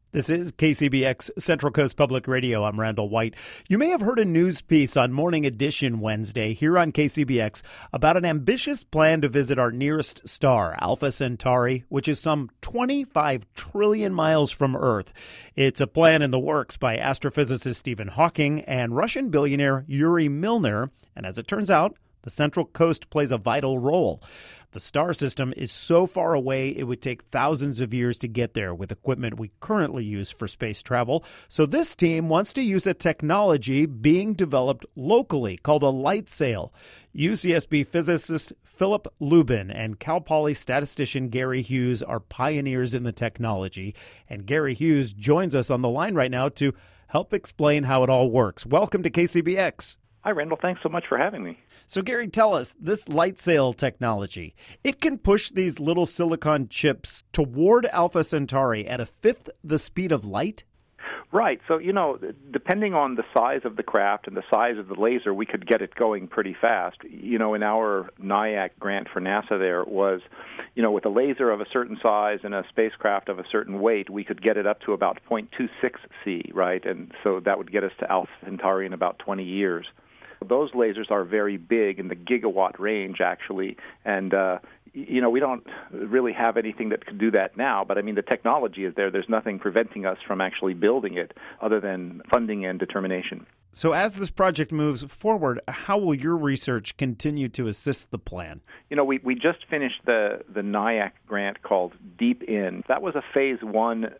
This is KCBX Central Coast Public Radio. I'm Randall White. You may have heard a news piece on Morning Edition Wednesday here on KCBX about an ambitious plan to visit our nearest star, Alpha Centauri, which is some 25 trillion miles from Earth. It's a plan in the works by astrophysicist Stephen Hawking and Russian billionaire Yuri Milner. And as it turns out, the Central Coast plays a vital role. The star system is so far away it would take thousands of years to get there with equipment we currently use for space travel. So this team wants to use a technology being developed locally called a light sail. UCSB physicist Philip Lubin and Cal Poly statistician Gary Hughes are pioneers in the technology. And Gary Hughes joins us on the line right now to help explain how it all works. Welcome to KCBX. Hi, Randall. Thanks so much for having me. So, Gary, tell us, this light sail technology, it can push these little silicon chips toward Alpha Centauri at a fifth the speed of light? Right. So, depending on the size of the craft and the size of the laser, we could get it going pretty fast. In our NIAC grant for NASA there was, with a laser of a certain size and a spacecraft of a certain weight, we could get it up to about 0.26 C, right? And so that would get us to Alpha Centauri in about 20 years. Those lasers are very big in the gigawatt range, actually, and we don't really have anything that could do that now, but the technology is there. There's nothing preventing us from actually building it other than funding and determination. So as this project moves forward, how will your research continue to assist the plan? We just finished the NIAC grant called Deep In. That was a Phase 1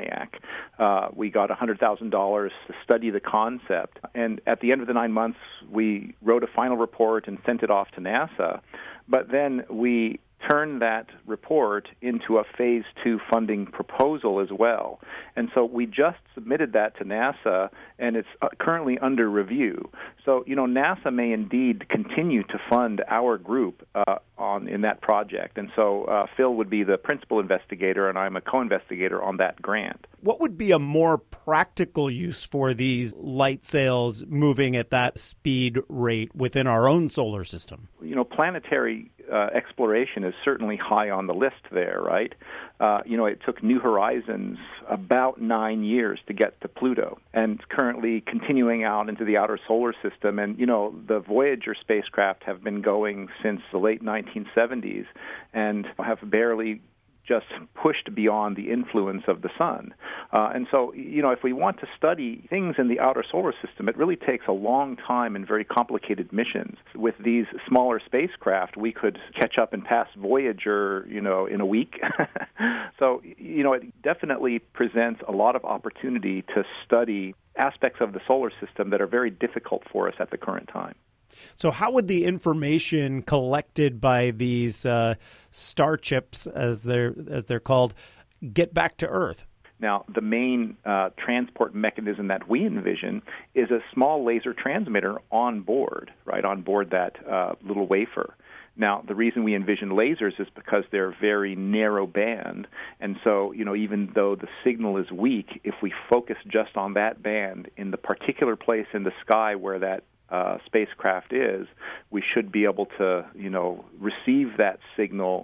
NIAC. We got $100,000 to study the concept, and at the end of the 9 months, we wrote a final report and sent it off to NASA. But then we turned that report into a Phase 2 funding proposal as well. And so we just submitted that to NASA, and it's currently under review. So, NASA may indeed continue to fund our group in that project. And so Phil would be the principal investigator, and I'm a co-investigator on that grant. What would be a more practical use for these light sails moving at that speed rate within our own solar system? Planetary exploration is certainly high on the list there, right? It took New Horizons about 9 years to get to Pluto, and currently continuing out into the outer solar system. And, the Voyager spacecraft have been going since the late 1970s and have barely just pushed beyond the influence of the sun. And so, if we want to study things in the outer solar system, it really takes a long time and very complicated missions. With these smaller spacecraft, we could catch up and pass Voyager, in a week. So, it definitely presents a lot of opportunity to study aspects of the solar system that are very difficult for us at the current time. So how would the information collected by these star chips, as they're called, get back to Earth? Now, the main transport mechanism that we envision is a small laser transmitter on board, right, on board that little wafer. Now, the reason we envision lasers is because they're very narrow band, and so, even though the signal is weak, if we focus just on that band in the particular place in the sky where that spacecraft is, we should be able to, receive that signal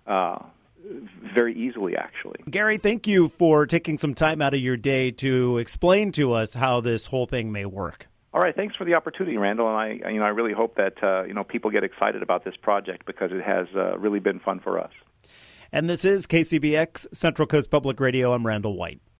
very easily, actually. Gary, thank you for taking some time out of your day to explain to us how this whole thing may work. All right, thanks for the opportunity, Randall, and I really hope that people get excited about this project because it has really been fun for us. And this is KCBX Central Coast Public Radio. I'm Randall White.